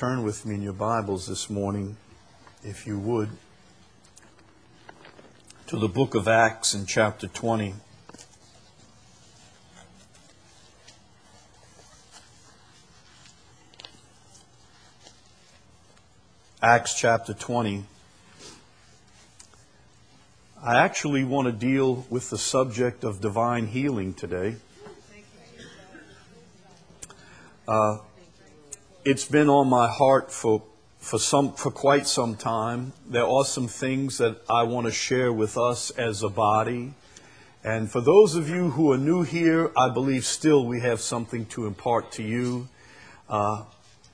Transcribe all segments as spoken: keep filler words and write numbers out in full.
turn with me in your Bibles this morning, if you would, to the book of Acts in chapter twenty. Acts chapter twenty. I actually want to deal with the subject of divine healing today. Uh, it's been on my heart for for some for quite some time. There are some things that I want to share with us as a body. And for those of you who are new here, I believe still we have something to impart to you. Uh,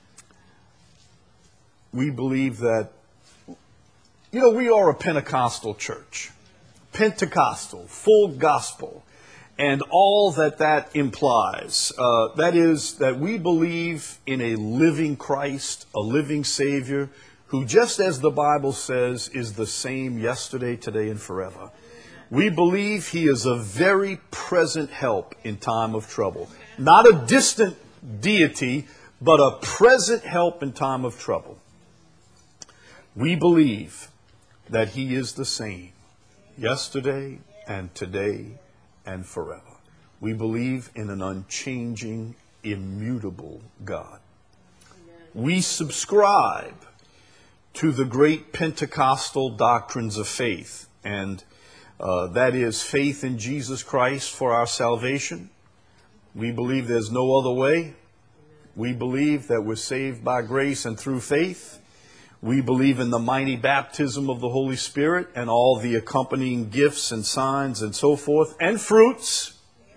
we believe that, you know, we are a Pentecostal church. Pentecostal, full gospel, and all that that implies. Uh, that is that we believe in a living Christ, a living Savior, who, just as the Bible says, is the same yesterday, today, and forever. We believe He is a very present help in time of trouble. Not a distant deity, but a present help in time of trouble. We believe that He is the same yesterday and today and forever. We believe in an unchanging, immutable God. We subscribe to the great Pentecostal doctrines of faith, and uh, that is faith in Jesus Christ for our salvation. We believe there's no other way. We believe that we're saved by grace and through faith. We believe in the mighty baptism of the Holy Spirit and all the accompanying gifts and signs and so forth, and fruits.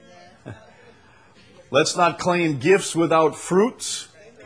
Let's not claim gifts without fruits.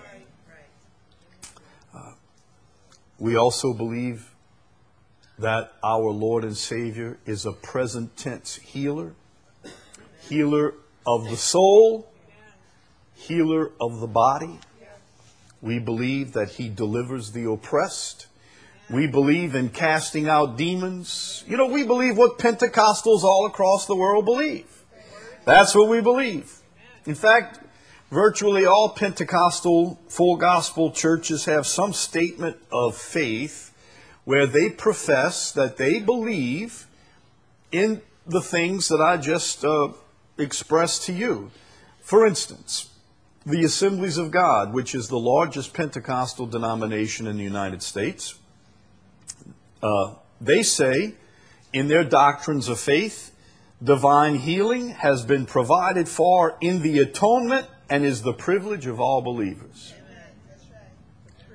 Uh, we also believe that our Lord and Savior is a present tense healer, healer of the soul, healer of the body. We believe that He delivers the oppressed. We believe in casting out demons. You know, we believe what Pentecostals all across the world believe. That's what we believe. In fact, virtually all Pentecostal full gospel churches have some statement of faith where they profess that they believe in the things that I just uh, expressed to you. For instance, the Assemblies of God, which is the largest Pentecostal denomination in the United States, uh, they say in their doctrines of faith, divine healing has been provided for in the atonement and is the privilege of all believers. Amen. That's right.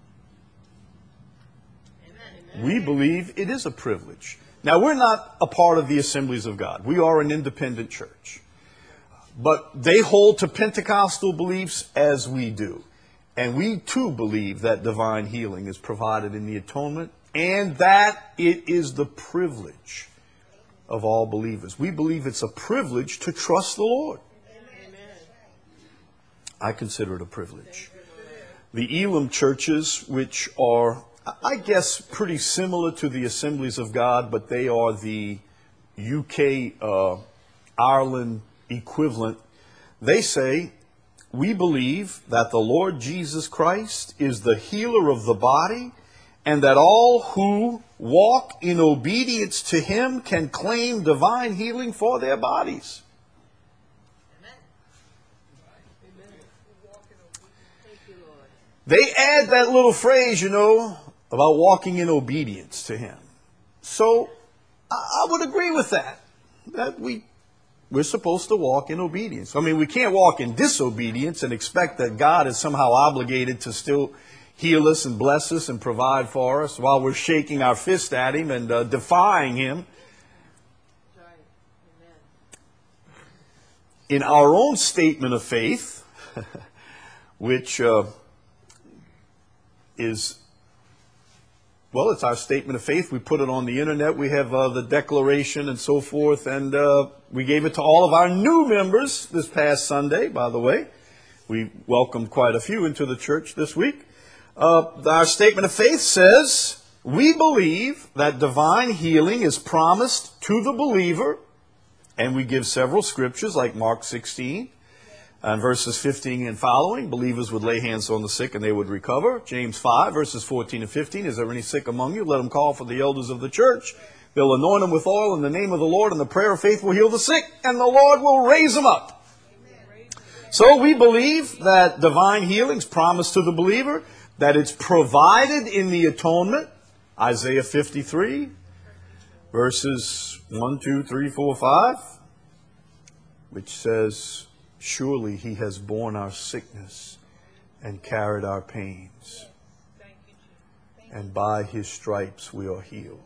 Amen. We believe it is a privilege. Now, we're not a part of the Assemblies of God. We are an independent church. But they hold to Pentecostal beliefs as we do. And we too believe that divine healing is provided in the atonement and that it is the privilege of all believers. We believe it's a privilege to trust the Lord. Amen. I consider it a privilege. The Elam churches, which are, I guess, pretty similar to the Assemblies of God, but they are the U K, uh, Ireland equivalent, they say, we believe that the Lord Jesus Christ is the healer of the body and that all who walk in obedience to Him can claim divine healing for their bodies. They add that little phrase, you know, about walking in obedience to Him. So I would agree with that, that we We're supposed to walk in obedience. I mean, we can't walk in disobedience and expect that God is somehow obligated to still heal us and bless us and provide for us while we're shaking our fist at Him and uh, defying Him. In our own statement of faith, which uh, is, well, it's our statement of faith. We put it on the internet. We have uh, the declaration and so forth. And uh, we gave it to all of our new members this past Sunday, by the way. We welcomed quite a few into the church this week. Uh, our statement of faith says, we believe that divine healing is promised to the believer. And we give several scriptures like Mark sixteen. And verses fifteen and following, believers would lay hands on the sick and they would recover. James five, verses fourteen and fifteen, is there any sick among you? Let them call for the elders of the church. They'll anoint them with oil in the name of the Lord, and the prayer of faith will heal the sick, and the Lord will raise them up. So we believe that divine healing's promised to the believer, that it's provided in the atonement. Isaiah fifty-three, verses one, two, three, four, five, which says, surely he has borne our sickness and carried our pains, and by his stripes we are healed.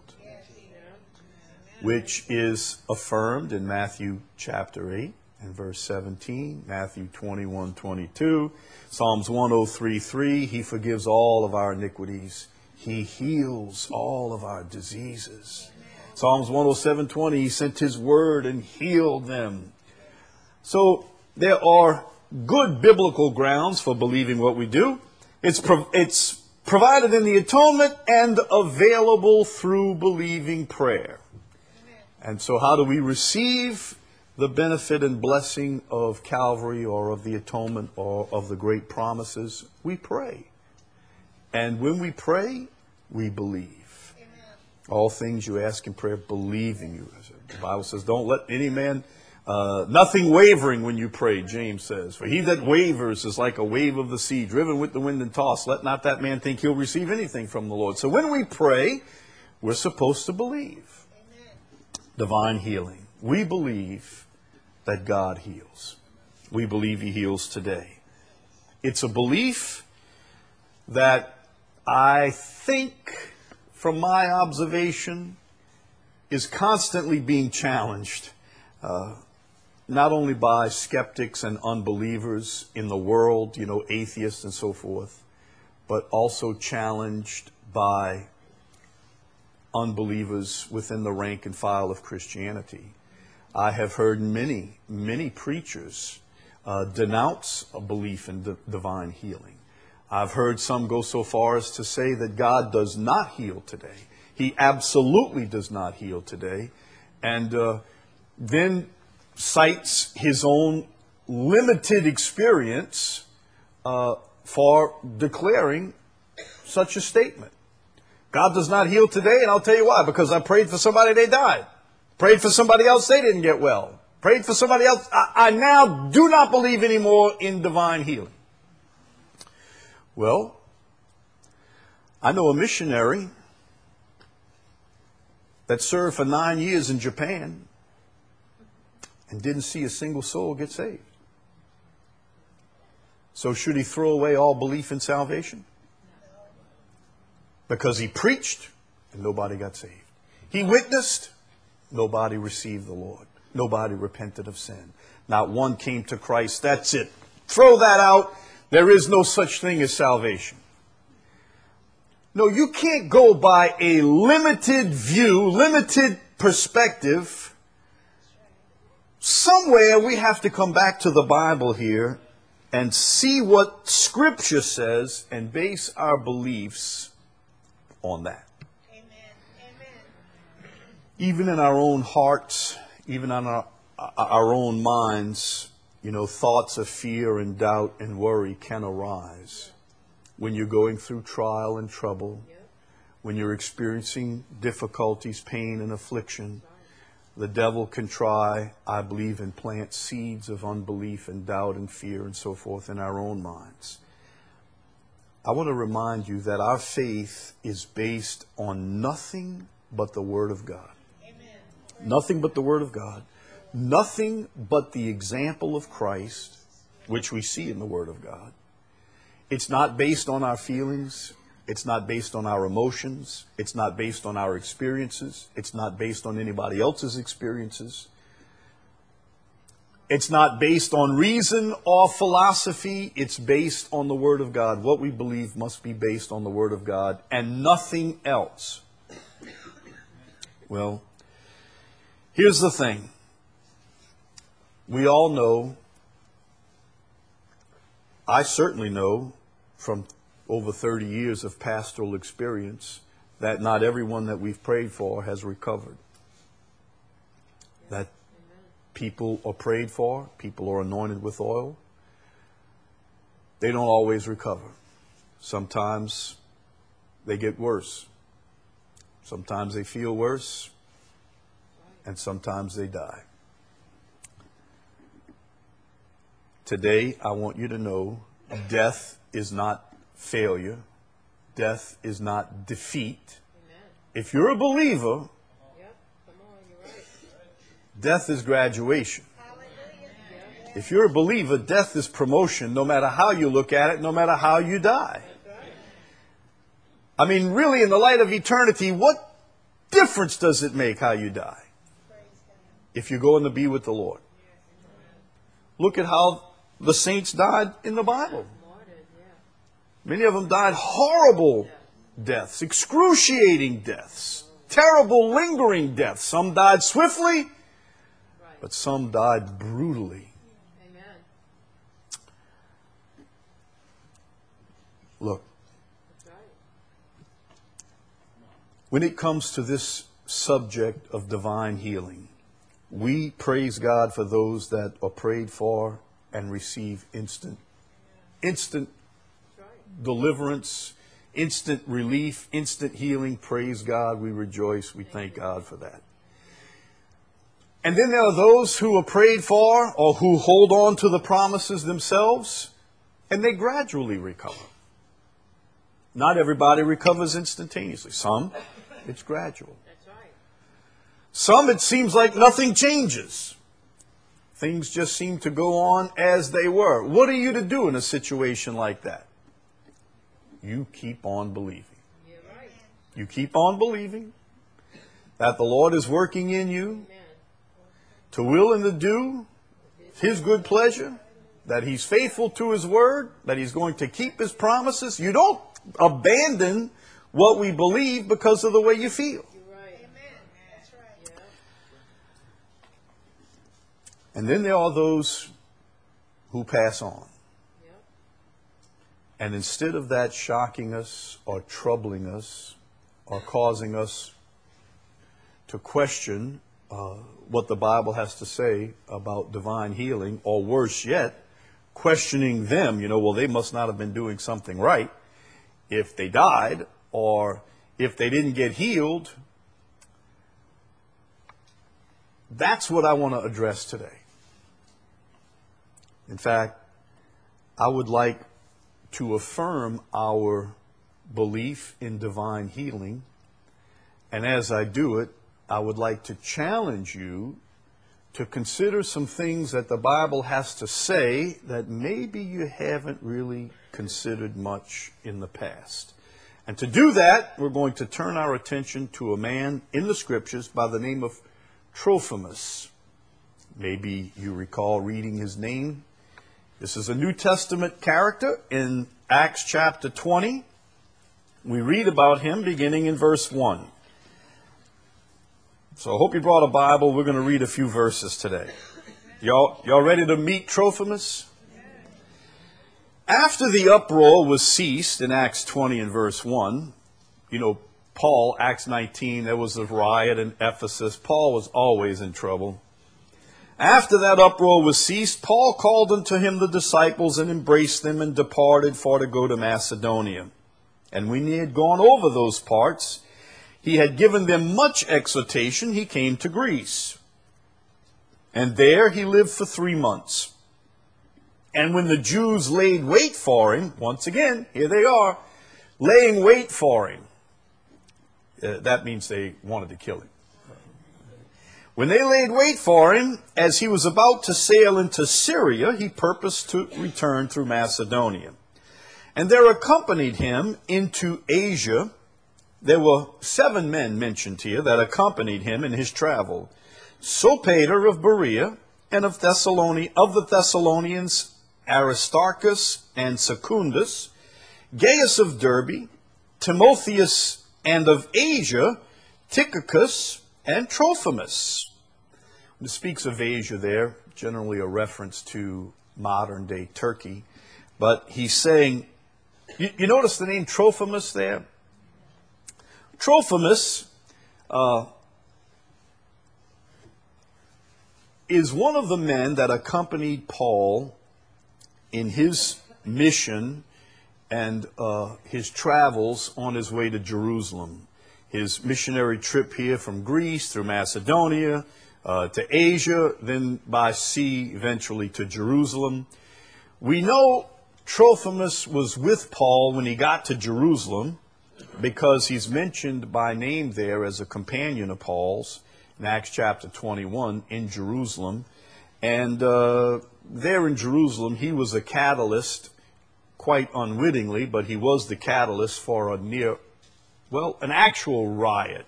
Which is affirmed in Matthew chapter eight and verse seventeen, Matthew twenty-one, twenty-two, Psalms one oh three, three, he forgives all of our iniquities. He heals all of our diseases. Psalms one oh seven, twenty, he sent his word and healed them. So there are good biblical grounds for believing what we do. It's, pro- it's provided in the atonement and available through believing prayer. And so how do we receive the benefit and blessing of Calvary or of the atonement or of the great promises? We pray. And when we pray, we believe. Amen. All things you ask in prayer, believing you. The Bible says, don't let any man... Uh, nothing wavering when you pray, James says. For he that wavers is like a wave of the sea, driven with the wind and tossed. Let not that man think he'll receive anything from the Lord. So when we pray, we're supposed to believe. Amen. Divine healing. We believe that God heals. We believe he heals today. It's a belief that I think, from my observation, is constantly being challenged. Uh, not only by skeptics and unbelievers in the world, you know, atheists and so forth, but also challenged by unbelievers within the rank and file of Christianity. I have heard many, many preachers uh, denounce a belief in d- divine healing. I've heard some go so far as to say that God does not heal today. He absolutely does not heal today. And uh, then cites his own limited experience uh, for declaring such a statement. God does not heal today, and I'll tell you why. Because I prayed for somebody, they died. Prayed for somebody else, they didn't get well. Prayed for somebody else. I, I now do not believe anymore in divine healing. Well, I know a missionary that served for nine years in Japan and didn't see a single soul get saved. So should he throw away all belief in salvation? Because he preached and nobody got saved. He witnessed, nobody received the Lord. Nobody repented of sin. Not one came to Christ. That's it. Throw that out. There is no such thing as salvation. No, you can't go by a limited view, limited perspective. Somewhere we have to come back to the Bible here and see what Scripture says and base our beliefs on that. Amen. Amen. Even in our own hearts, even on our, our own minds, you know, thoughts of fear and doubt and worry can arise when you're going through trial and trouble, when you're experiencing difficulties, pain, and affliction. The devil can try, I believe, and plant seeds of unbelief and doubt and fear and so forth in our own minds. I want to remind you that our faith is based on nothing but the Word of God. Amen. Nothing but the Word of God. Nothing but the example of Christ, which we see in the Word of God. It's not based on our feelings. It's not based on our emotions. It's not based on our experiences. It's not based on anybody else's experiences. It's not based on reason or philosophy. It's based on the Word of God. What we believe must be based on the Word of God and nothing else. Well, here's the thing. We all know, I certainly know from over thirty years of pastoral experience, that not everyone that we've prayed for has recovered. That people are prayed for, people are anointed with oil, they don't always recover. Sometimes they get worse. Sometimes they feel worse. And sometimes they die. Today, I want you to know death is not failure. Death is not defeat. Amen. If you're a believer, Yep. Come on, you're right. death is graduation. Hallelujah. If you're a believer, death is promotion, no matter how you look at it, no matter how you die. I mean, really, in the light of eternity, what difference does it make how you die if you're going to be with the Lord? Look at how the saints died in the Bible. Many of them died horrible deaths, excruciating deaths, terrible lingering deaths. Some died swiftly, but some died brutally. Amen. Look, That's right. when it comes to this subject of divine healing, we praise God for those that are prayed for and receive instant, instant That's right. deliverance, instant relief, instant healing. Praise God. We rejoice. We thank God for that. And then there are those who are prayed for or who hold on to the promises themselves, and they gradually recover. Not everybody recovers instantaneously. Some, it's gradual. That's right. Some, it seems like nothing changes. Things just seem to go on as they were. What are you to do in a situation like that? You keep on believing. You're right. You keep on believing that the Lord is working in you Amen. to will and to do His good pleasure, that He's faithful to His word, that He's going to keep His promises. You don't abandon what we believe because of the way you feel. You're right. Amen. That's right. Yeah. And then there are those who pass on. Yep. And instead of that shocking us or troubling us or causing us to question uh, what the Bible has to say about divine healing, or worse yet, questioning them, you know, well, they must not have been doing something right if they died, or if they didn't get healed. That's what I want to address today. In fact, I would like to affirm our belief in divine healing. And as I do it, I would like to challenge you to consider some things that the Bible has to say that maybe you haven't really considered much in the past. And to do that, we're going to turn our attention to a man in the Scriptures by the name of Trophimus. Maybe you recall reading his name. This is a New Testament character in Acts chapter twenty. We read about him beginning in verse one. So I hope you brought a Bible. We're going to read a few verses today. Y'all, y'all ready to meet Trophimus? After the uproar was ceased in Acts twenty and verse one, you know, Paul, Acts nineteen, there was a riot in Ephesus. Paul was always in trouble. After that uproar was ceased, Paul called unto him the disciples and embraced them and departed for to go to Macedonia. And when he had gone over those parts, he had given them much exhortation, he came to Greece. And there he lived for three months. And when the Jews laid wait for him, once again, here they are, laying wait for him. Uh, that means they wanted to kill him. When they laid wait for him, as he was about to sail into Syria, he purposed to return through Macedonia. And there accompanied him into Asia. There were seven men mentioned here that accompanied him in his travel. Sopater of Berea, and of Thessaloni, of the Thessalonians, Aristarchus and Secundus, Gaius of Derbe, Timotheus, and of Asia, Tychicus, and Trophimus. When it speaks of Asia there, generally a reference to modern-day Turkey. But he's saying, you, you notice the name Trophimus there? Trophimus uh, is one of the men that accompanied Paul in his mission and uh, his travels on his way to Jerusalem. His missionary trip here from Greece through Macedonia uh, to Asia, then by sea eventually to Jerusalem. We know Trophimus was with Paul when he got to Jerusalem because he's mentioned by name there as a companion of Paul's in Acts chapter twenty-one in Jerusalem. And uh, there in Jerusalem, he was a catalyst, quite unwittingly, but he was the catalyst for a near, well, an actual riot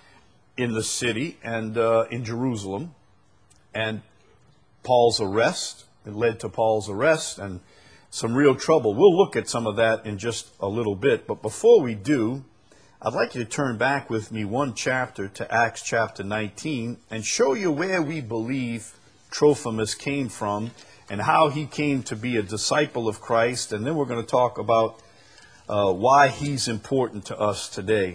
in the city and uh, in Jerusalem. And Paul's arrest, it led to Paul's arrest and some real trouble. We'll look at some of that in just a little bit. But before we do, I'd like you to turn back with me one chapter to Acts chapter nineteen and show you where we believe Trophimus came from and how he came to be a disciple of Christ. And then we're going to talk about uh, why he's important to us today.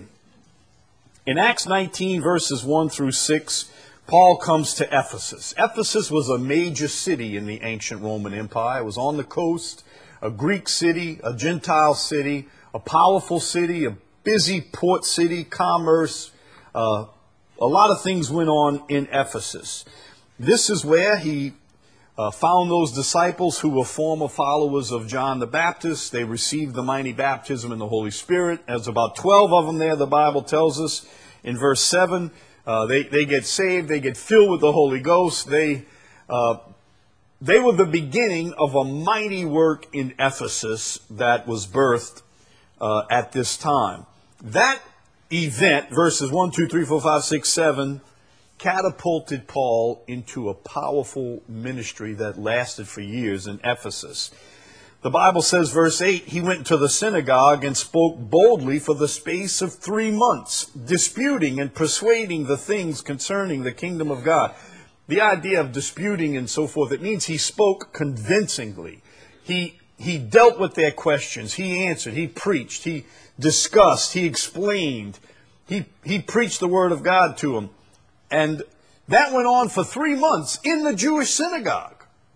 In Acts nineteen, verses one through six, Paul comes to Ephesus. Ephesus was a major city in the ancient Roman Empire. It was on the coast, a Greek city, a Gentile city, a powerful city, a busy port city, commerce. Uh, a lot of things went on in Ephesus. This is where he uh, found those disciples who were former followers of John the Baptist. They received the mighty baptism in the Holy Spirit. There's about twelve of them there, the Bible tells us in verse seven. Uh, they, they get saved, they get filled with the Holy Ghost. They, uh, they were the beginning of a mighty work in Ephesus that was birthed uh, at this time. That event, verses one, two, three, four, five, six, seven, catapulted Paul into a powerful ministry that lasted for years in Ephesus. The Bible says, verse eight, he went to the synagogue and spoke boldly for the space of three months, disputing and persuading the things concerning the kingdom of God. The idea of disputing and so forth, it means he spoke convincingly. He, he dealt with their questions. He answered. He preached. He discussed. He explained. He, he preached the word of God to them. And that went on for three months in the Jewish synagogue.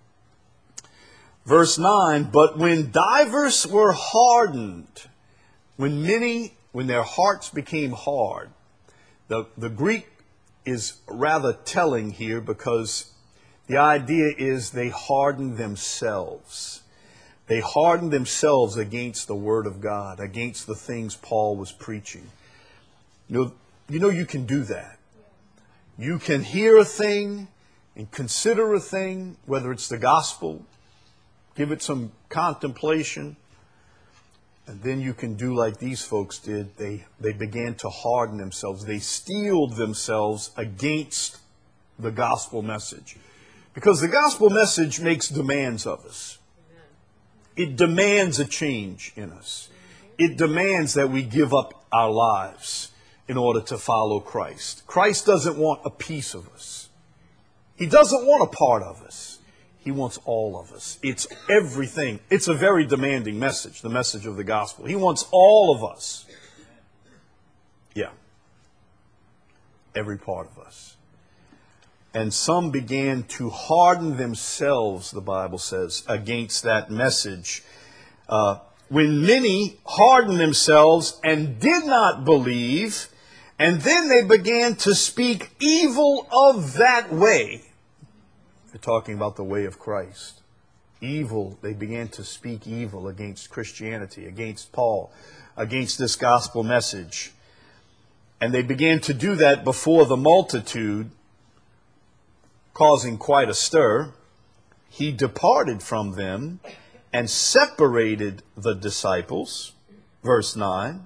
Verse nine, but when divers were hardened, when many, when their hearts became hard, the, the Greek is rather telling here because the idea is they hardened themselves. They hardened themselves against the Word of God, against the things Paul was preaching. You know, you know you can do that. You can hear a thing and consider a thing, whether it's the gospel, give it some contemplation, and then you can do like these folks did. They, they began to harden themselves. They steeled themselves against the gospel message. Because the gospel message makes demands of us. It demands a change in us. It demands that we give up our lives in order to follow Christ. Christ doesn't want a piece of us. He doesn't want a part of us. He wants all of us. It's everything. It's a very demanding message, the message of the gospel. He wants all of us. Yeah. Every part of us. And some began to harden themselves, the Bible says, against that message. Uh, when many hardened themselves and did not believe, and then they began to speak evil of that way. They're talking about the way of Christ. Evil, they began to speak evil against Christianity, against Paul, against this gospel message. And they began to do that before the multitude, causing quite a stir. He departed from them and separated the disciples. Verse nine.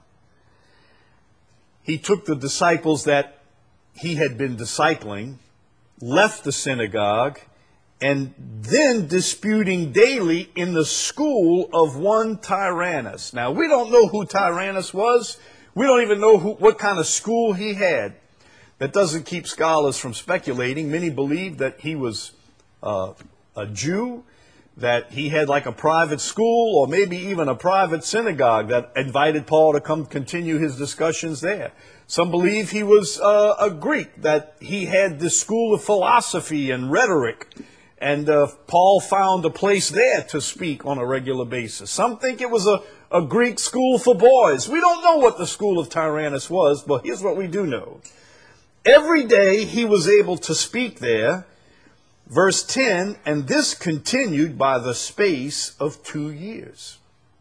He took the disciples that he had been discipling, left the synagogue, and then disputing daily in the school of one Tyrannus. Now, we don't know who Tyrannus was. We don't even know who, what kind of school he had. That doesn't keep scholars from speculating. Many believe that he was uh, a Jew, that he had like a private school or maybe even a private synagogue that invited Paul to come continue his discussions there. Some believe he was uh, a Greek, that he had this school of philosophy and rhetoric And uh, Paul found a place there to speak on a regular basis. Some think it was a, a Greek school for boys. We don't know what the school of Tyrannus was, but here's what we do know. Every day he was able to speak there. Verse ten, and this continued by the space of two years.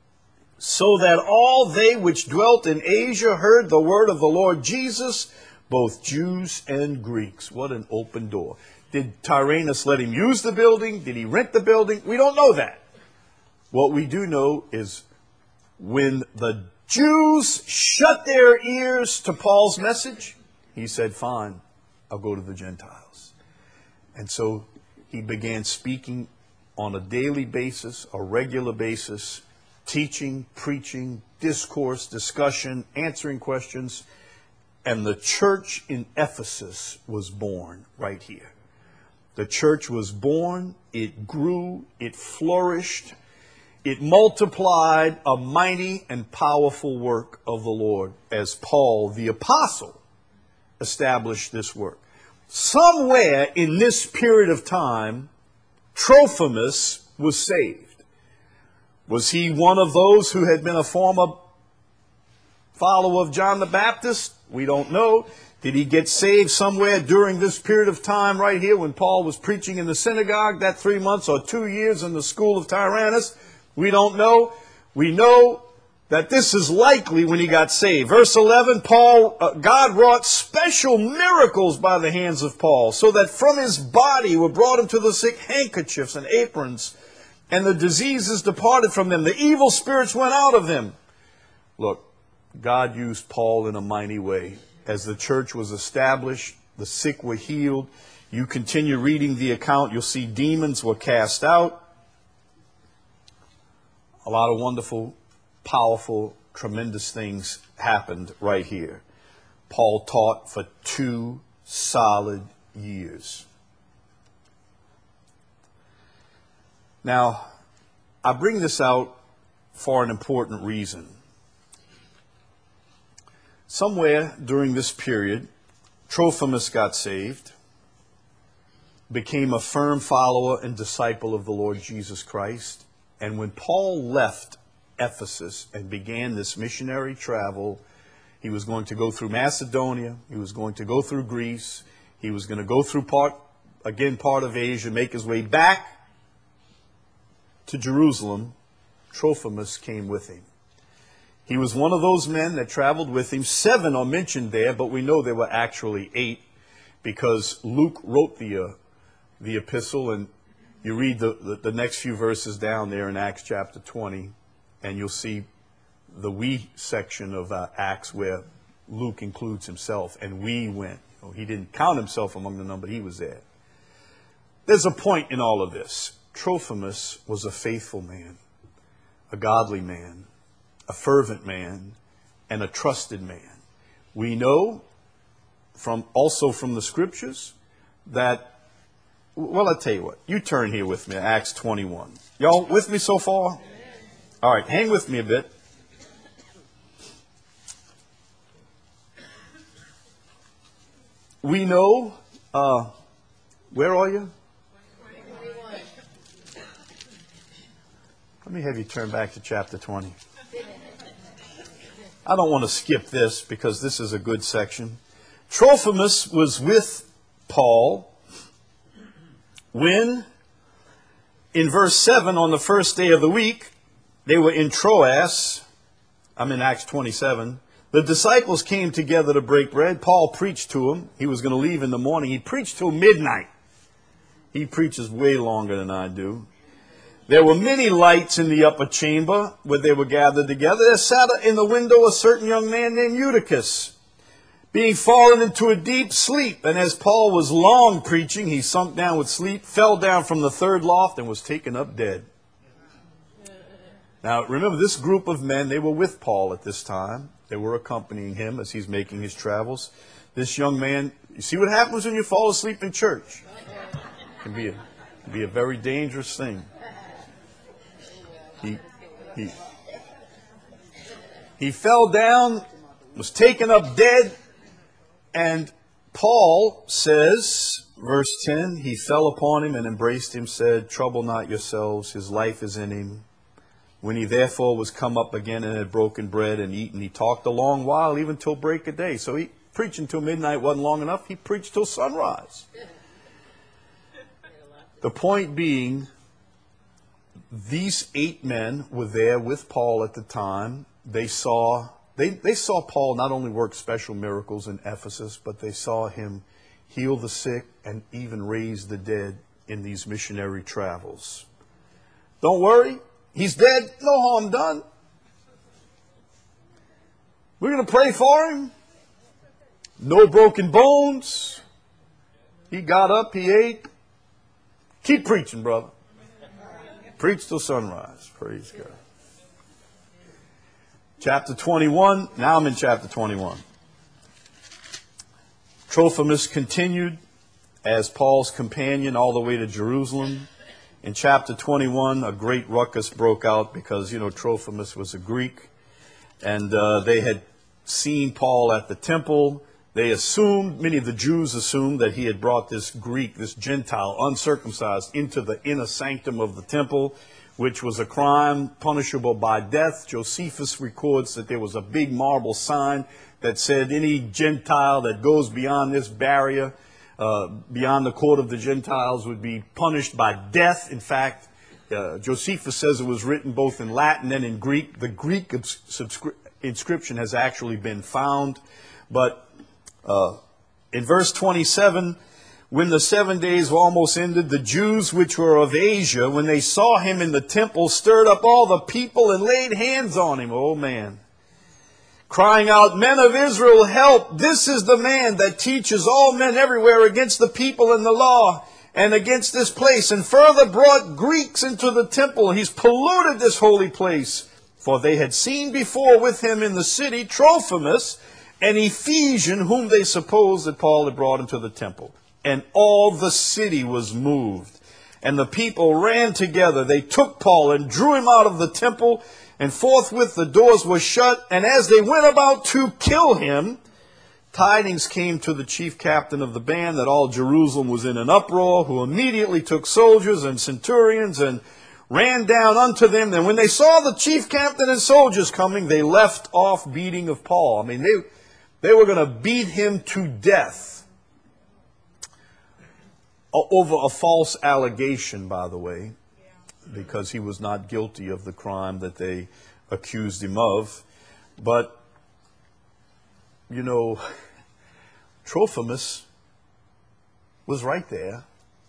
So that all they which dwelt in Asia heard the word of the Lord Jesus, both Jews and Greeks. What an open door. Did Tyrannus let him use the building? Did he rent the building? We don't know that. What we do know is when the Jews shut their ears to Paul's message, he said, fine, I'll go to the Gentiles. And so he began speaking on a daily basis, a regular basis, teaching, preaching, discourse, discussion, answering questions. And the church in Ephesus was born right here. The church was born, it grew, it flourished, it multiplied, a mighty and powerful work of the Lord as Paul, the apostle, established this work. Somewhere in this period of time, Trophimus was saved. Was he one of those who had been a former follower of John the Baptist? We don't know. Did he get saved somewhere during this period of time right here when Paul was preaching in the synagogue, that three months or two years in the school of Tyrannus? We don't know. We know that this is likely when he got saved. Verse eleven, Paul, uh, God wrought special miracles by the hands of Paul, so that from his body were brought unto the sick handkerchiefs and aprons, and the diseases departed from them. The evil spirits went out of them. Look, God used Paul in a mighty way. As the church was established, the sick were healed. You continue reading the account, you'll see demons were cast out. A lot of wonderful, powerful, tremendous things happened right here. Paul taught for two solid years. Now, I bring this out for an important reason. Somewhere during this period, Trophimus got saved, became a firm follower and disciple of the Lord Jesus Christ. And when Paul left Ephesus and began this missionary travel, he was going to go through Macedonia, he was going to go through Greece, he was going to go through part, again, part of Asia, make his way back to Jerusalem. Trophimus came with him. He was one of those men that traveled with him. Seven are mentioned there, but we know there were actually eight because Luke wrote the uh, the epistle, and you read the, the, the next few verses down there in Acts chapter twenty, and you'll see the we section of uh, Acts where Luke includes himself, and we went. You know, he didn't count himself among the number, he was there. There's a point in all of this. Trophimus was a faithful man, a godly man, a fervent man, and a trusted man. We know from also from the scriptures that, well, I'll tell you what, you turn here with me, Acts twenty-one. Y'all with me so far? All right, hang with me a bit. We know, uh, where are you? Let me have you turn back to chapter twenty. I don't want to skip this because this is a good section. Trophimus was with Paul when, in verse seven, on the first day of the week, they were in Troas. I'm in Acts twenty-seven. The disciples came together to break bread. Paul preached to them. He was going to leave in the morning. He preached till midnight. He preaches way longer than I do. There were many lights in the upper chamber where they were gathered together. There sat in the window a certain young man named Eutychus, being fallen into a deep sleep. And as Paul was long preaching, he sunk down with sleep, fell down from the third loft, and was taken up dead. Now, remember, this group of men, they were with Paul at this time. They were accompanying him as he's making his travels. This young man, you see what happens when you fall asleep in church? It can be a, can be a very dangerous thing. He, he, he fell down, was taken up dead, and Paul says, verse ten, he fell upon him and embraced him, said, trouble not yourselves, his life is in him. When he therefore was come up again and had broken bread and eaten, he talked a long while, even till break of day. So he preaching till midnight wasn't long enough. He preached till sunrise. The point being, these eight men were there with Paul at the time. They saw they, they saw Paul not only work special miracles in Ephesus, but they saw him heal the sick and even raise the dead in these missionary travels. Don't worry, he's dead, no harm done. We're going to pray for him. No broken bones. He got up, he ate. Keep preaching, brother. Preach till sunrise. Praise God. Chapter twenty-one. Now I'm in chapter twenty-one. Trophimus continued as Paul's companion all the way to Jerusalem. In chapter twenty-one, a great ruckus broke out because, you know, Trophimus was a Greek. And uh, they had seen Paul at the temple. They assumed, many of the Jews assumed, that he had brought this Greek, this Gentile, uncircumcised, into the inner sanctum of the temple, which was a crime punishable by death. Josephus records that there was a big marble sign that said any Gentile that goes beyond this barrier, uh, beyond the court of the Gentiles, would be punished by death. In fact, uh, Josephus says it was written both in Latin and in Greek. The Greek subscri- inscription has actually been found. But uh, in verse twenty-seven, when the seven days were almost ended, the Jews which were of Asia, when they saw him in the temple, stirred up all the people and laid hands on him. Oh, man. Crying out, men of Israel, help! This is the man that teaches all men everywhere against the people and the law and against this place, and further brought Greeks into the temple. He's polluted this holy place. For they had seen before with him in the city Trophimus, an Ephesian, whom they supposed that Paul had brought into the temple. And all the city was moved. And the people ran together. They took Paul and drew him out of the temple. And forthwith the doors were shut. And as they went about to kill him, tidings came to the chief captain of the band that all Jerusalem was in an uproar, who immediately took soldiers and centurions and ran down unto them. And when they saw the chief captain and soldiers coming, they left off beating of Paul. I mean, they, they were going to beat him to death. Over a false allegation, by the way, because he was not guilty of the crime that they accused him of. But, you know, Trophimus was right there,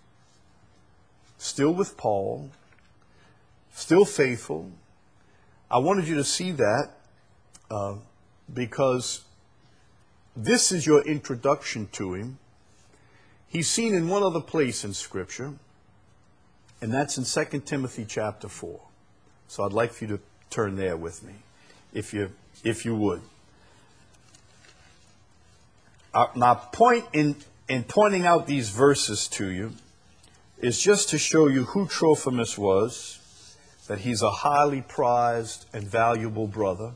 still with Paul, still faithful. I wanted you to see that uh, because this is your introduction to him. He's seen in one other place in Scripture, and that's in Second Timothy chapter four. So I'd like for you to turn there with me, if you if you would. Uh, my point in, in pointing out these verses to you is just to show you who Trophimus was, that he's a highly prized and valuable brother.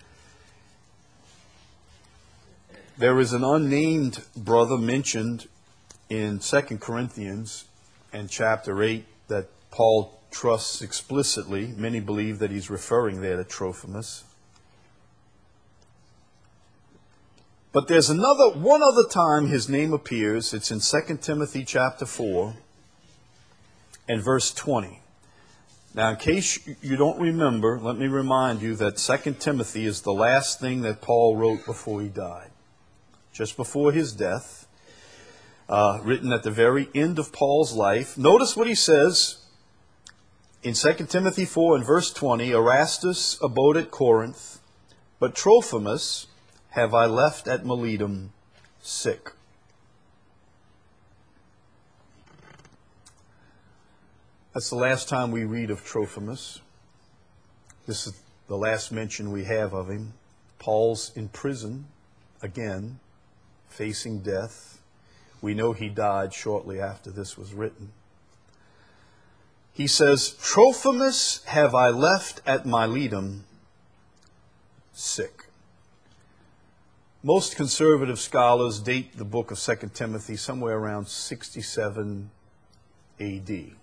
There is an unnamed brother mentioned in Second Corinthians and chapter eight that Paul trusts explicitly. Many believe that he's referring there to Trophimus. But there's another, one other time his name appears. It's in Second Timothy chapter four and verse twenty. Now, in case you don't remember, let me remind you that Second Timothy is the last thing that Paul wrote before he died. Just before his death. Uh, written at the very end of Paul's life. Notice what he says in Second Timothy four and verse twenty. Erastus abode at Corinth, but Trophimus have I left at Miletum sick. That's the last time we read of Trophimus. This is the last mention we have of him. Paul's in prison again, facing death. We know he died shortly after this was written. He says, Trophimus have I left at Miletum sick. Most conservative scholars date the book of Second Timothy somewhere around sixty-seven A D.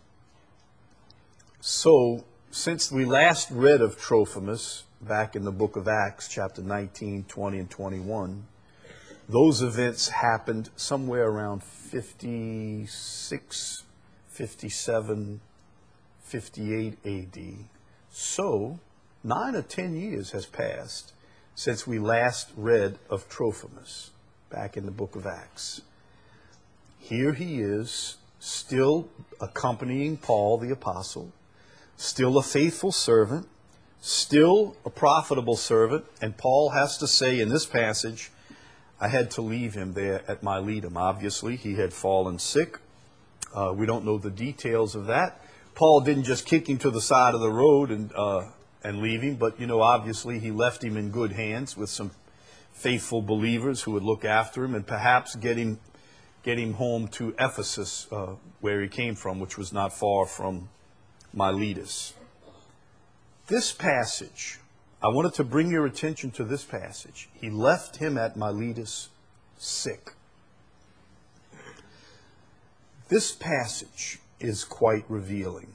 So, since we last read of Trophimus back in the book of Acts, chapter nineteen, twenty, and twenty-one, those events happened somewhere around fifty-six, fifty-seven, fifty-eight A D. So, nine or ten years has passed since we last read of Trophimus back in the book of Acts. Here he is, still accompanying Paul the apostle, still a faithful servant, still a profitable servant, and Paul has to say in this passage, I had to leave him there at Miletum. Obviously, he had fallen sick. Uh, we don't know the details of that. Paul didn't just kick him to the side of the road and uh, and leave him, but, you know, obviously he left him in good hands with some faithful believers who would look after him and perhaps get him, get him home to Ephesus, uh, where he came from, which was not far from Miletus. This passage, I wanted to bring your attention to this passage. He left him at Miletus sick. This passage is quite revealing.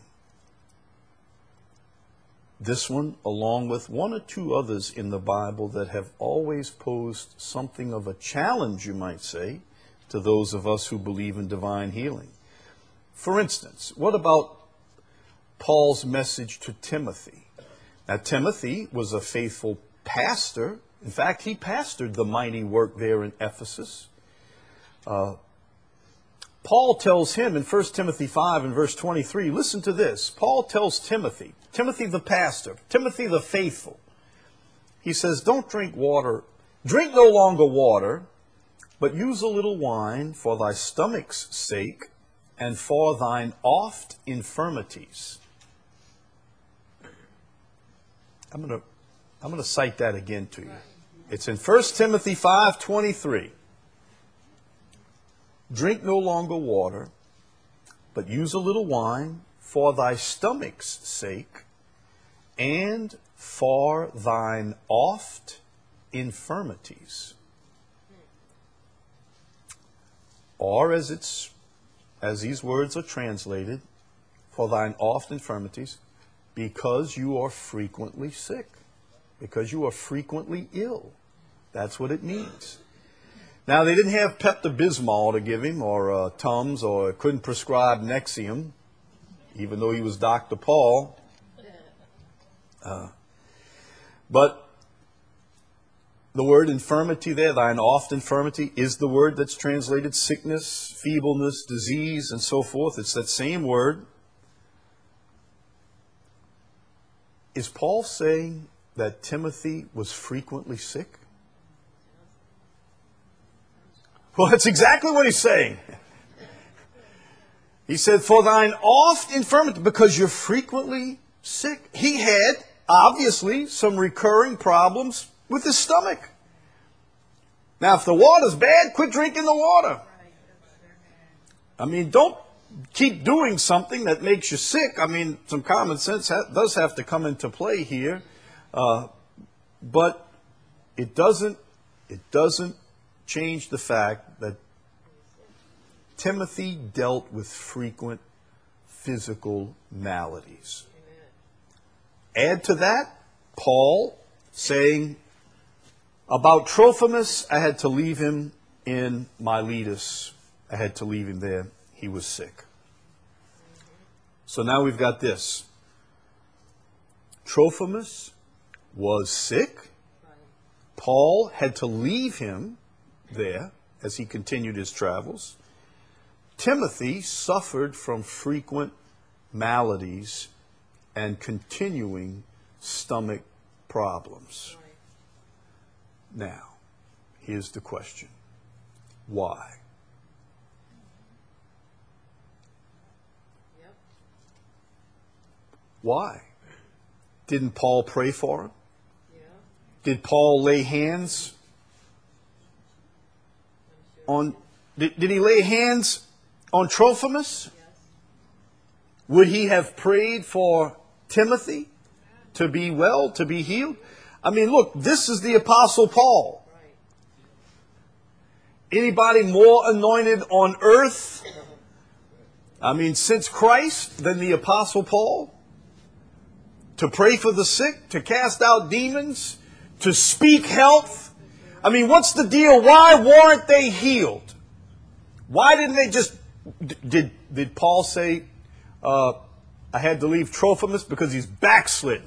This one, along with one or two others in the Bible that have always posed something of a challenge, you might say, to those of us who believe in divine healing. For instance, what about Paul's message to Timothy? Now, Timothy was a faithful pastor. In fact, he pastored the mighty work there in Ephesus. Uh, Paul tells him in First Timothy five and verse twenty-three, listen to this. Paul tells Timothy, Timothy the pastor, Timothy the faithful, he says, don't drink water, drink no longer water, but use a little wine for thy stomach's sake and for thine oft infirmities. I'm going to I'm going to cite that again to you. It's in First Timothy five twenty-three. Drink no longer water, but use a little wine for thy stomach's sake and for thine oft infirmities. Or as it's as these words are translated, for thine oft infirmities, because you are frequently sick, because you are frequently ill. That's what it means. Now, they didn't have Pepto-Bismol to give him, or uh, Tums, or couldn't prescribe Nexium, even though he was Doctor Paul. Uh, but the word infirmity there, thine oft infirmity, is the word that's translated sickness, feebleness, disease, and so forth. It's that same word. Is Paul saying that Timothy was frequently sick? Well, that's exactly what he's saying. He said, for thine oft infirmity, because you're frequently sick. He had, obviously, some recurring problems with his stomach. Now, if the water's bad, quit drinking the water. I mean, don't keep doing something that makes you sick. I mean, some common sense ha- does have to come into play here. Uh, but it doesn't, it doesn't change the fact that Timothy dealt with frequent physical maladies. Add to that, Paul saying, about Trophimus, I had to leave him in Miletus. I had to leave him there. He was sick. So now we've got this. Trophimus was sick. Paul had to leave him there as he continued his travels. Timothy suffered from frequent maladies and continuing stomach problems. Now, here's the question. Why? Yep. Why? Didn't Paul pray for him? Yeah. Did Paul lay hands I'm sure. on, did, did he lay hands on Trophimus? Yes. Would he have prayed for Timothy to be well, to be healed? I mean, look, this is the Apostle Paul. Right. Anybody more anointed on earth? I mean, since Christ, than the Apostle Paul? To pray for the sick, to cast out demons, to speak health. I mean, what's the deal? Why weren't they healed? Why didn't they just... Did, did Paul say, uh, I had to leave Trophimus because he's backslidden?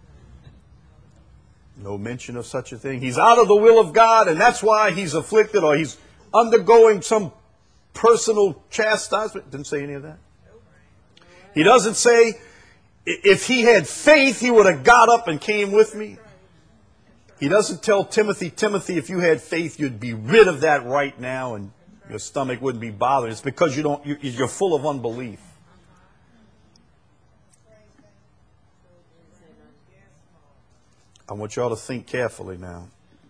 No mention of such a thing. He's out of the will of God, and that's why he's afflicted, or he's undergoing some personal chastisement. Didn't say any of that. He doesn't say, if he had faith, he would have got up and came with me. He doesn't tell Timothy, Timothy, if you had faith, you'd be rid of that right now and your stomach wouldn't be bothered. It's because you don't, you're full of unbelief. I want y'all to think carefully now.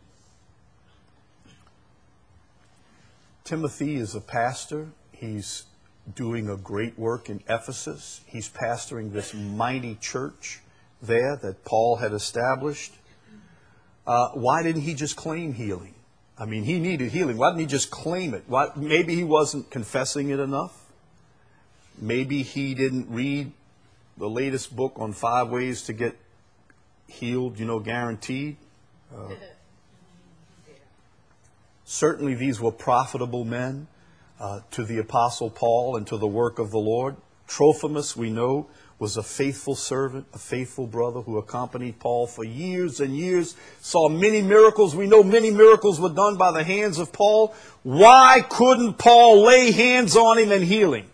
Timothy is a pastor. He's doing a great work in Ephesus. He's pastoring this mighty church there that Paul had established. Uh, why didn't he just claim healing? I mean, he needed healing. Why didn't he just claim it? Why, maybe he wasn't confessing it enough. Maybe he didn't read the latest book on five ways to get healed, you know, guaranteed. Uh, certainly these were profitable men uh, to the Apostle Paul and to the work of the Lord. Trophimus, we know, was a faithful servant, a faithful brother who accompanied Paul for years and years, saw many miracles. We know many miracles were done by the hands of Paul. Why couldn't Paul lay hands on him and heal him?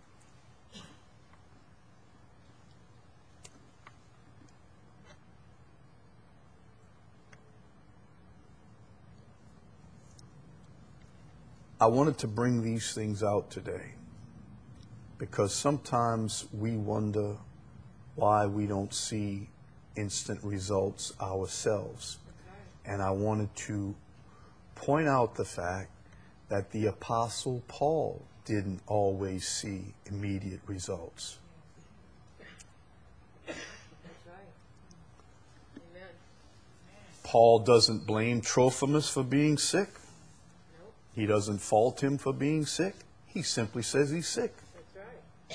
I wanted to bring these things out today because sometimes we wonder why we don't see instant results ourselves. And I wanted to point out the fact that the Apostle Paul didn't always see immediate results. That's right. Amen. Paul doesn't blame Trophimus for being sick. Nope. He doesn't fault him for being sick. He simply says he's sick. That's right.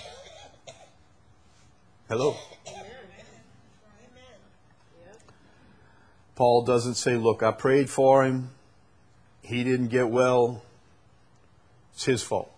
Hello. Amen. Yep. Paul doesn't say, look, I prayed for him. He didn't get well. It's his fault.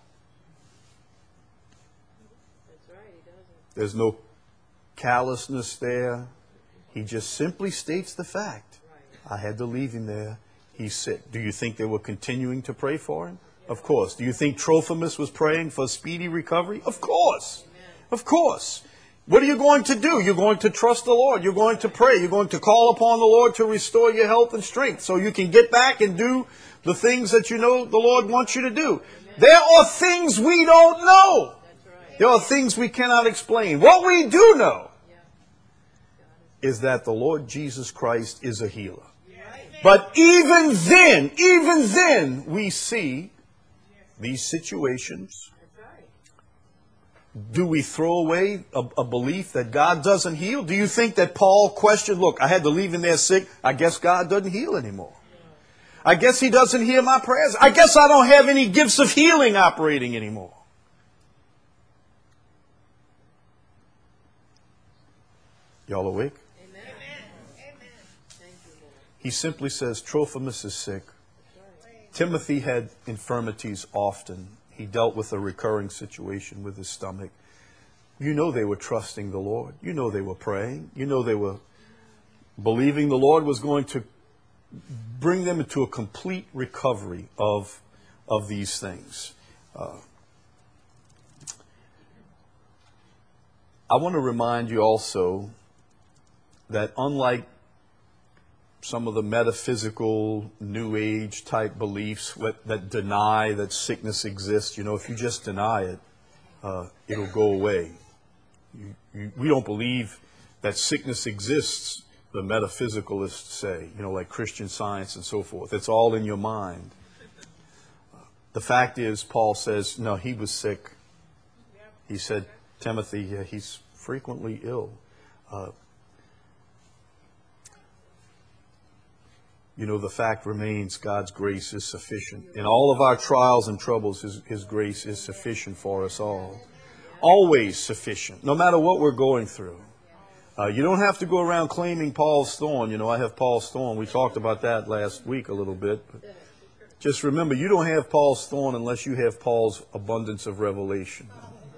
That's right. He doesn't. There's no callousness there. He just simply states the fact. Right. I had to leave him there. He's sick. Do you think they were continuing to pray for him? Of course. Do you think Trophimus was praying for speedy recovery? Of course. Of course. What are you going to do? You're going to trust the Lord. You're going to pray. You're going to call upon the Lord to restore your health and strength so you can get back and do the things that you know the Lord wants you to do. There are things we don't know. There are things we cannot explain. What we do know is that the Lord Jesus Christ is a healer. But even then, even then, we see these situations. Do we throw away a, a belief that God doesn't heal? Do you think that Paul questioned, look, I had to leave him there sick. I guess God doesn't heal anymore. I guess he doesn't hear my prayers. I guess I don't have any gifts of healing operating anymore. Y'all awake? Amen. Amen. Thank you, Lord. He simply says, Trophimus is sick. Timothy had infirmities often. He dealt with a recurring situation with his stomach. You know they were trusting the Lord. You know they were praying. You know they were believing the Lord was going to bring them into a complete recovery of, of these things. Uh, I want to remind you also that unlike some of the metaphysical, New Age type beliefs that, that deny that sickness exists, you know, if you just deny it, uh, it'll go away. You, you, we don't believe that sickness exists, the metaphysicalists say, you know, like Christian Science and so forth. It's all in your mind. The fact is, Paul says, no, he was sick. He said, Timothy, yeah, he's frequently ill. Uh, you know, the fact remains God's grace is sufficient. In all of our trials and troubles, His, His grace is sufficient for us all. Always sufficient, no matter what we're going through. Uh, you don't have to go around claiming Paul's thorn. You know, I have Paul's thorn. We talked about that last week a little bit. But just remember, you don't have Paul's thorn unless you have Paul's abundance of revelation.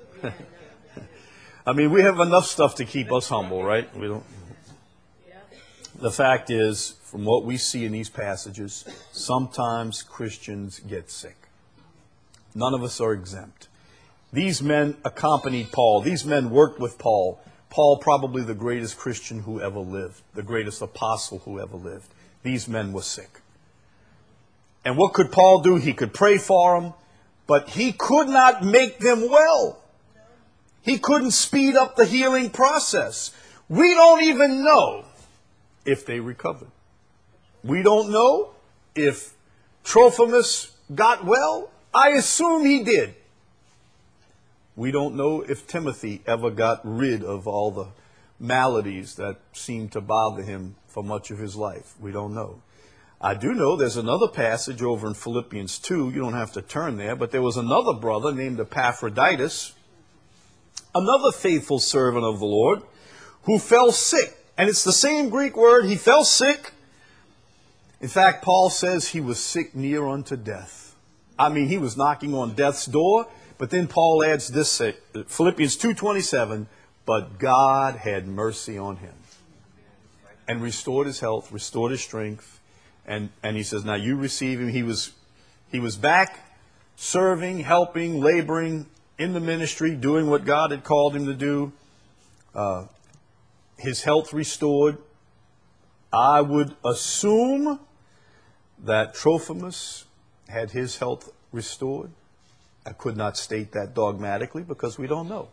I mean, we have enough stuff to keep us humble, right? We don't. The fact is, from what we see in these passages, sometimes Christians get sick. None of us are exempt. These men accompanied Paul. These men worked with Paul. Paul, probably the greatest Christian who ever lived, the greatest apostle who ever lived. These men were sick. And what could Paul do? He could pray for them, but he could not make them well. He couldn't speed up the healing process. We don't even know if they recovered. We don't know if Trophimus got well. I assume he did. We don't know if Timothy ever got rid of all the maladies that seemed to bother him for much of his life. We don't know. I do know there's another passage over in Philippians two. You don't have to turn there, but there was another brother named Epaphroditus, another faithful servant of the Lord, who fell sick. And it's the same Greek word. He fell sick. In fact, Paul says he was sick near unto death. I mean, he was knocking on death's door. But then Paul adds this, Philippians two twenty-seven, but God had mercy on him and restored his health, restored his strength. And, and he says, now you receive him. He was, he was back serving, helping, laboring in the ministry, doing what God had called him to do. Uh, his health restored. I would assume that Trophimus had his health restored. I could not state that dogmatically because we don't know.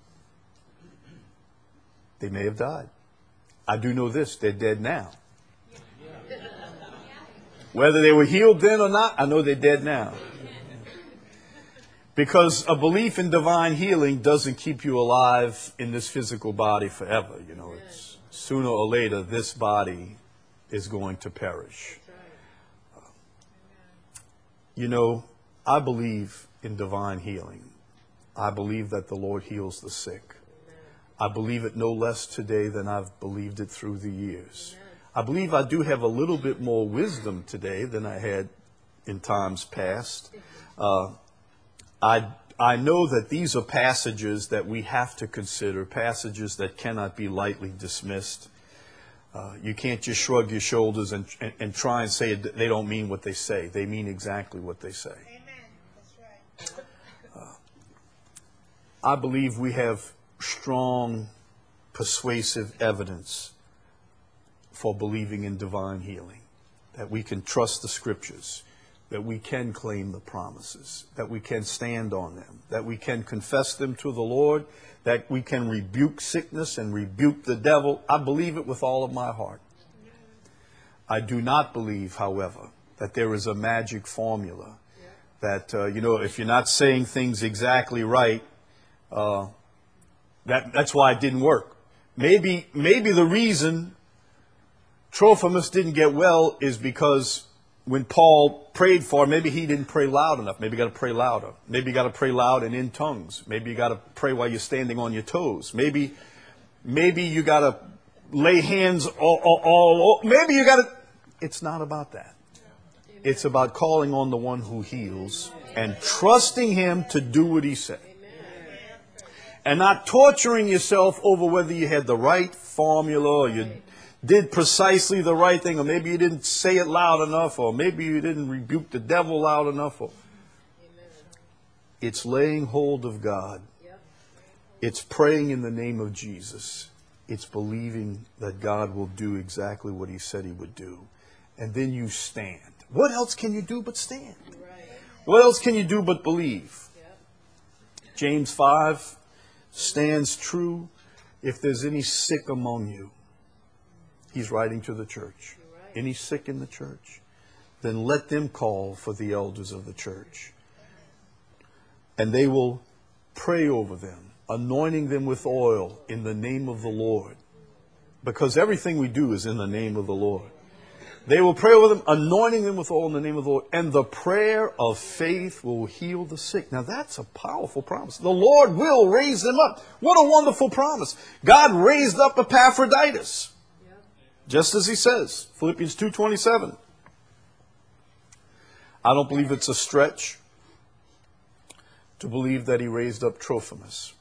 They may have died. I do know this, they're dead now. Whether they were healed then or not, I know they're dead now. Because a belief in divine healing doesn't keep you alive in this physical body forever. You know, it's sooner or later this body is going to perish. You know, I believe in divine healing. I believe that the Lord heals the sick. I believe it no less today than I've believed it through the years. I believe I do have a little bit more wisdom today than I had in times past. Uh, I, I know that these are passages that we have to consider, passages that cannot be lightly dismissed. Uh, you can't just shrug your shoulders and, and, and try and say it, they don't mean what they say. They mean exactly what they say. I believe we have strong, persuasive evidence for believing in divine healing, that we can trust the Scriptures, that we can claim the promises, that we can stand on them, that we can confess them to the Lord, that we can rebuke sickness and rebuke the devil. I believe it with all of my heart. I do not believe, however, that there is a magic formula, that, uh, you know, if you're not saying things exactly right, Uh, that, that's why it didn't work. Maybe, maybe the reason Trophimus didn't get well is because when Paul prayed for him, maybe he didn't pray loud enough. Maybe you got to pray louder. Maybe you got to pray loud and in tongues. Maybe you got to pray while you're standing on your toes. Maybe, maybe you got to lay hands all, all, all. Maybe you got to. It's not about that. It's about calling on the one who heals and trusting him to do what he said. And not torturing yourself over whether you had the right formula or you did precisely the right thing, or maybe you didn't say it loud enough, or maybe you didn't rebuke the devil loud enough. Or... It's laying hold of God. It's praying in the name of Jesus. It's believing that God will do exactly what he said he would do. And then you stand. What else can you do but stand? What else can you do but believe? James five stands true. If there's any sick among you, he's writing to the church. Any sick in the church, then let them call for the elders of the church. And they will pray over them, anointing them with oil in the name of the Lord. Because everything we do is in the name of the Lord. They will pray over them, anointing them with oil in the name of the Lord. And the prayer of faith will heal the sick. Now that's a powerful promise. The Lord will raise them up. What a wonderful promise. God raised up Epaphroditus. Yep. Just as he says, Philippians two twenty-seven. I don't believe it's a stretch to believe that he raised up Trophimus,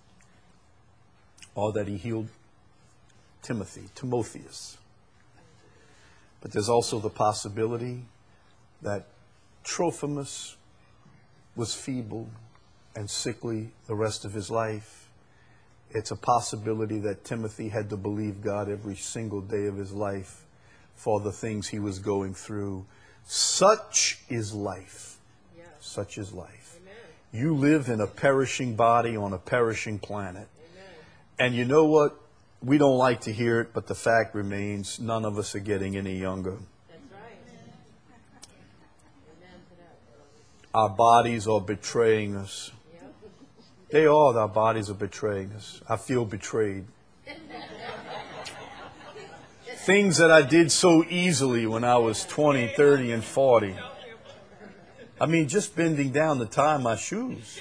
or that he healed Timothy, Timotheus. But there's also the possibility that Trophimus was feeble and sickly the rest of his life. It's a possibility that Timothy had to believe God every single day of his life for the things he was going through. Such is life. Yes. Such is life. Amen. You live in a perishing body on a perishing planet. Amen. And you know what? We don't like to hear it, but the fact remains, none of us are getting any younger. That's right. Amen to that. Our bodies are betraying us. Yep. They are. Our bodies are betraying us. I feel betrayed. Things that I did so easily when I was twenty, thirty, and forty. I mean, just bending down to tie my shoes.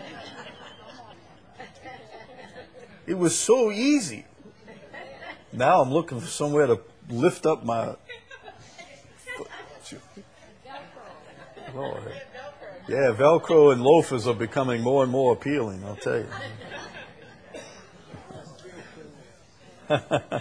It was so easy. Now I'm looking for somewhere to lift up my... Lord. Yeah, Velcro and loafers are becoming more and more appealing, I'll tell you.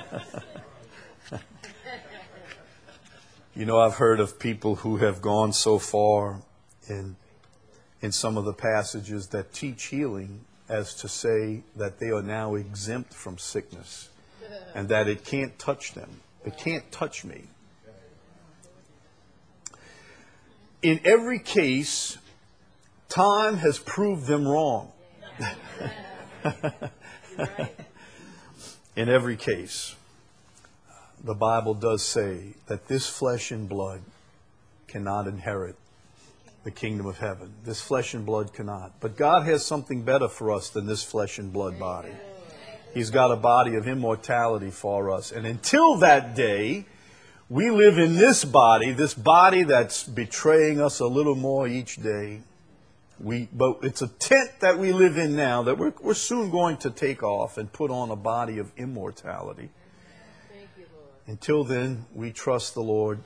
You know, I've heard of people who have gone so far in, in some of the passages that teach healing as to say that they are now exempt from sickness and that it can't touch them. It can't touch me. In every case, time has proved them wrong. In every case, the Bible does say that this flesh and blood cannot inherit the kingdom of heaven. This flesh and blood cannot. But God has something better for us than this flesh and blood body. He's got a body of immortality for us. And until that day, we live in this body, this body that's betraying us a little more each day. We, but it's a tent that we live in now that we're, we're soon going to take off and put on a body of immortality. Thank you, Lord. Until then, we trust the Lord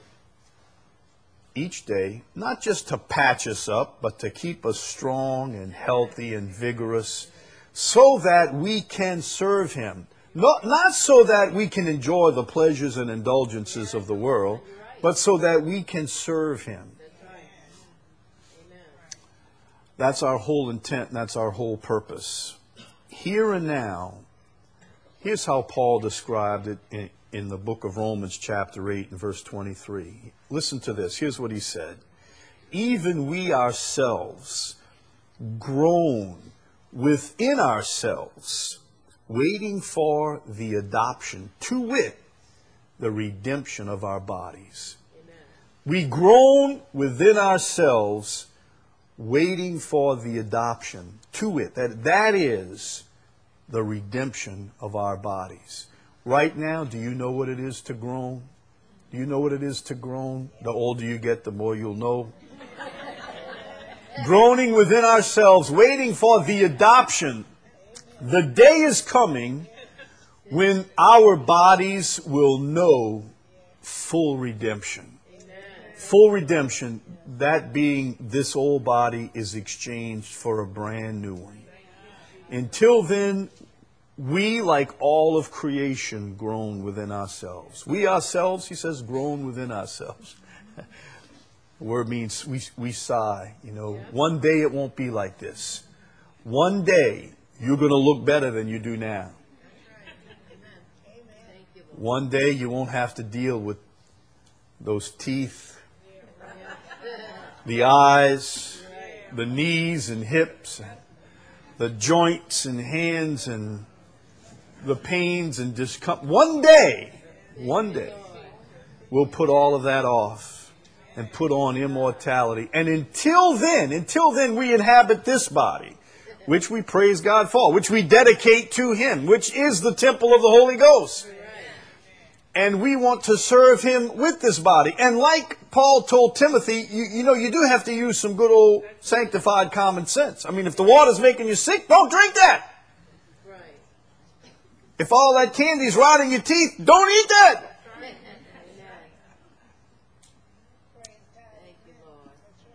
each day, not just to patch us up, but to keep us strong and healthy and vigorous so that we can serve Him. Not, not so that we can enjoy the pleasures and indulgences of the world, but so that we can serve Him. That's right. Amen. That's our whole intent and that's our whole purpose. Here and now, here's how Paul described it in, in the book of Romans chapter eight and verse twenty-three. Listen to this. Here's what he said. Even we ourselves groan within ourselves, waiting for the adoption, to wit, the redemption of our bodies. Amen. We groan within ourselves, waiting for the adoption, to wit, that that is the redemption of our bodies. Right now, do you know what it is to groan? Do you know what it is to groan? The older you get, the more you'll know. Groaning within ourselves, waiting for the adoption. The day is coming when our bodies will know full redemption. Full redemption, that being this old body is exchanged for a brand new one. Until then, we, like all of creation, groan within ourselves. We ourselves, he says, groan within ourselves. The word means we, we sigh. You know, one day it won't be like this. One day you're going to look better than you do now. One day you won't have to deal with those teeth, the eyes, the knees and hips, the joints and hands and the pains and discomfort. One day, one day, we'll put all of that off and put on immortality. And until then, until then, we inhabit this body, which we praise God for, which we dedicate to Him, which is the temple of the Holy Ghost. And we want to serve him with this body. And like Paul told Timothy, you, you know, you do have to use some good old sanctified common sense. I mean, if the water's making you sick, don't drink that. Right. If all that candy's rotting your teeth, don't eat that. Amen. Praise God. Thank you, Lord.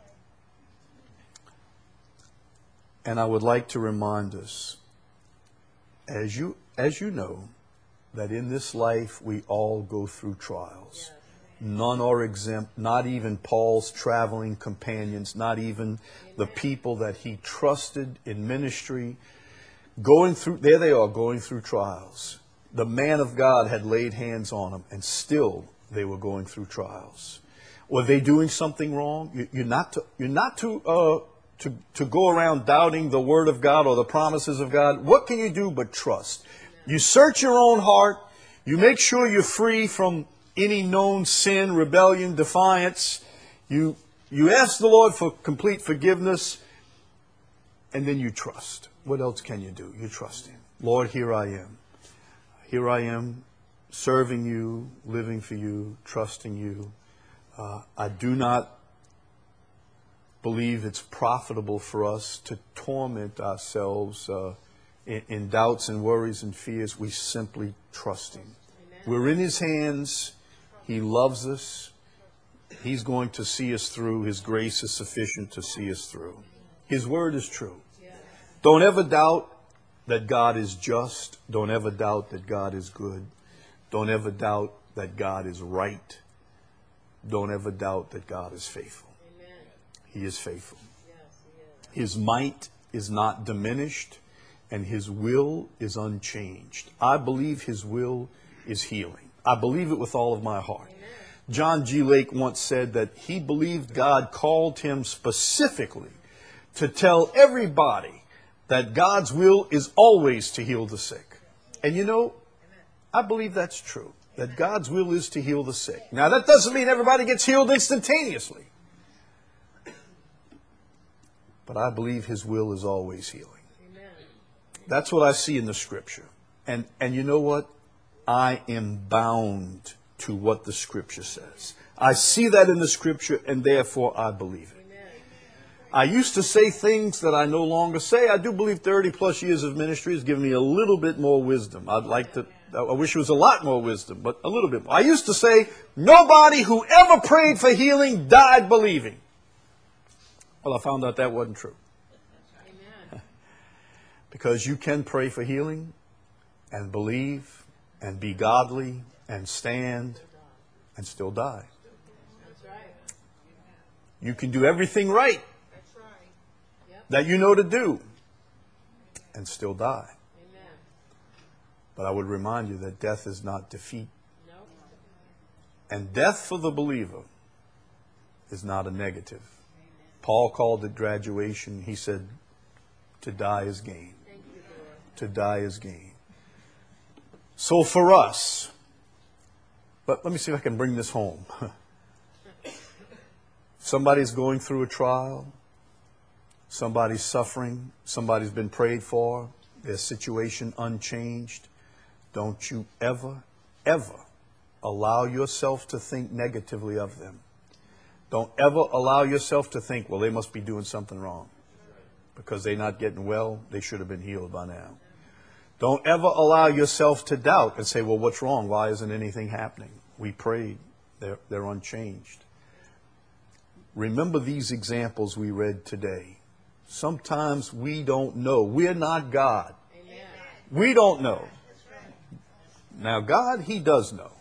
And I would like to remind us, as you, as you know, that in this life we all go through trials. None are exempt, not even Paul's traveling companions, not even the people that he trusted in ministry. Going through, there they are, going through trials. The man of God had laid hands on them, and still they were going through trials. Were they doing something wrong? You- You're not to, you're not to, uh, to, to go around doubting the word of God or the promises of God. What can you do but trust? You search your own heart. You make sure you're free from any known sin, rebellion, defiance. You, you ask the Lord for complete forgiveness, and then you trust. What else can you do? You trust Him. Lord, here I am. Here I am, serving you, living for you, trusting you. Uh, I do not believe it's profitable for us to torment ourselves uh, in, in doubts and worries and fears. We simply trust Him. Amen. We're in His hands. He loves us. He's going to see us through. His grace is sufficient to see us through. His word is true. Yes. Don't ever doubt that God is just. Don't ever doubt that God is good. Don't ever doubt that God is right. Don't ever doubt that God is faithful. Amen. He is faithful. Yes, He is. His might is not diminished, and His will is unchanged. I believe His will is healing. I believe it with all of my heart. Amen. John G. Lake once said that he believed God called him specifically to tell everybody that God's will is always to heal the sick. And you know, I believe that's true, that God's will is to heal the sick. Now, that doesn't mean everybody gets healed instantaneously. But I believe His will is always healing. Amen. That's what I see in the Scripture. And, and you know what? I am bound to what the Scripture says. I see that in the Scripture, and therefore I believe it. Amen. I used to say things that I no longer say. I do believe thirty plus years of ministry has given me a little bit more wisdom. I'd like to, I wish it was a lot more wisdom, but a little bit more. I used to say, nobody who ever prayed for healing died believing. Well, I found out that wasn't true. Amen. Because you can pray for healing and believe and be godly and stand and still die. That's right. You can do everything right That's right. Yep. that you know to do and still die. Amen. But I would remind you that death is not defeat. No. And death for the believer is not a negative. Paul called it graduation. He said, to die is gain. Thank you, Lord. To die is gain. So for us, but let me see if I can bring this home. Somebody's going through a trial. Somebody's suffering. Somebody's been prayed for. Their situation unchanged. Don't you ever, ever allow yourself to think negatively of them. Don't ever allow yourself to think, well, they must be doing something wrong. Because they're not getting well, they should have been healed by now. Don't ever allow yourself to doubt and say, well, what's wrong? Why isn't anything happening? We prayed. They're, they're unchanged. Remember these examples we read today. Sometimes we don't know. We're not God. Amen. We don't know. Now, God, He does know.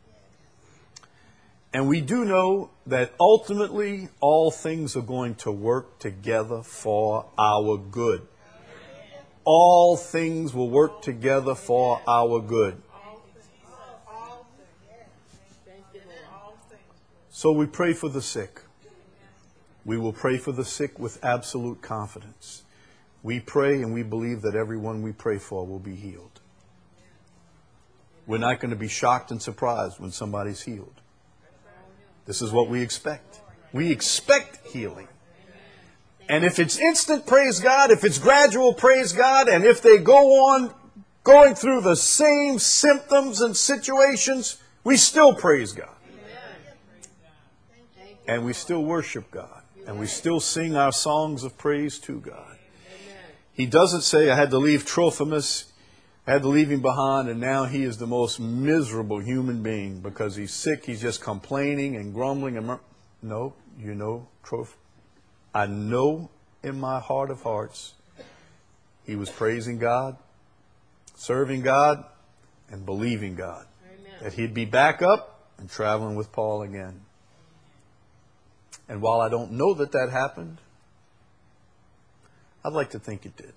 And we do know that ultimately all things are going to work together for our good. All things will work together for our good. Thank you, Lord. So we pray for the sick. We will pray for the sick with absolute confidence. We pray and we believe that everyone we pray for will be healed. We're not going to be shocked and surprised when somebody's healed. This is what we expect. We expect healing. And if it's instant, praise God. If it's gradual, praise God. And if they go on going through the same symptoms and situations, We still praise God. Thank you. And we still worship God. And we still sing our songs of praise to God. Amen. He doesn't say, I had to leave Trophimus, I had to leave him behind, and now he is the most miserable human being because he's sick, he's just complaining and grumbling. And mur- no, you know, Troph- I know in my heart of hearts he was praising God, serving God, and believing God. Amen. That he'd be back up and traveling with Paul again. And while I don't know that that happened, I'd like to think it did.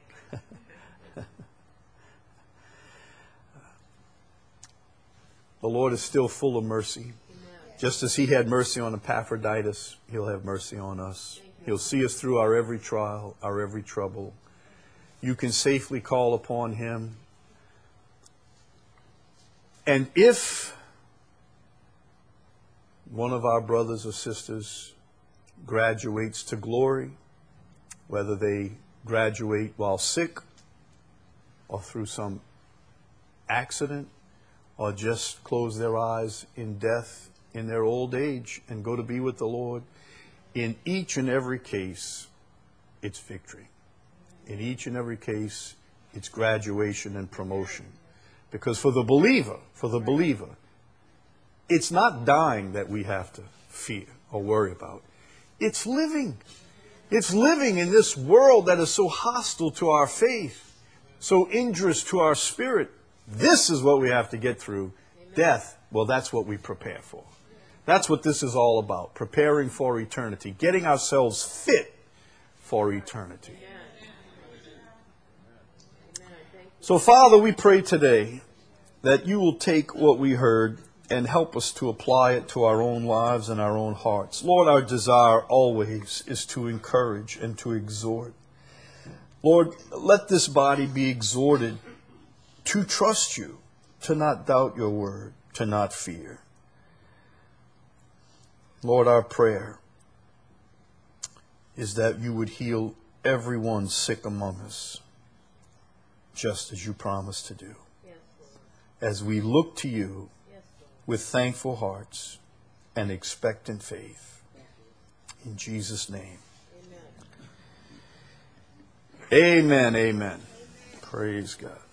The Lord is still full of mercy. Amen. Just as he had mercy on Epaphroditus, he'll have mercy on us. He'll see us through our every trial, our every trouble. You can safely call upon him. And if one of our brothers or sisters graduates to glory, whether they graduate while sick or through some accident or just close their eyes in death in their old age and go to be with the Lord, in each and every case, it's victory. In each and every case, it's graduation and promotion. Because for the believer, for the believer, it's not dying that we have to fear or worry about. It's living. It's living in this world that is so hostile to our faith, so injurious to our spirit. This is what we have to get through. Amen. Death, well, that's what we prepare for. That's what this is all about, preparing for eternity, getting ourselves fit for eternity. So, Father, we pray today that you will take what we heard and help us to apply it to our own lives and our own hearts. Lord, our desire always is to encourage and to exhort. Lord, let this body be exhorted to trust you, to not doubt your word, to not fear. Lord, our prayer is that you would heal everyone sick among us, just as you promised to do. Yes, Lord. As we look to you Yes, Lord. with thankful hearts and expectant faith. In Jesus' name. Amen. Amen, amen. Praise God.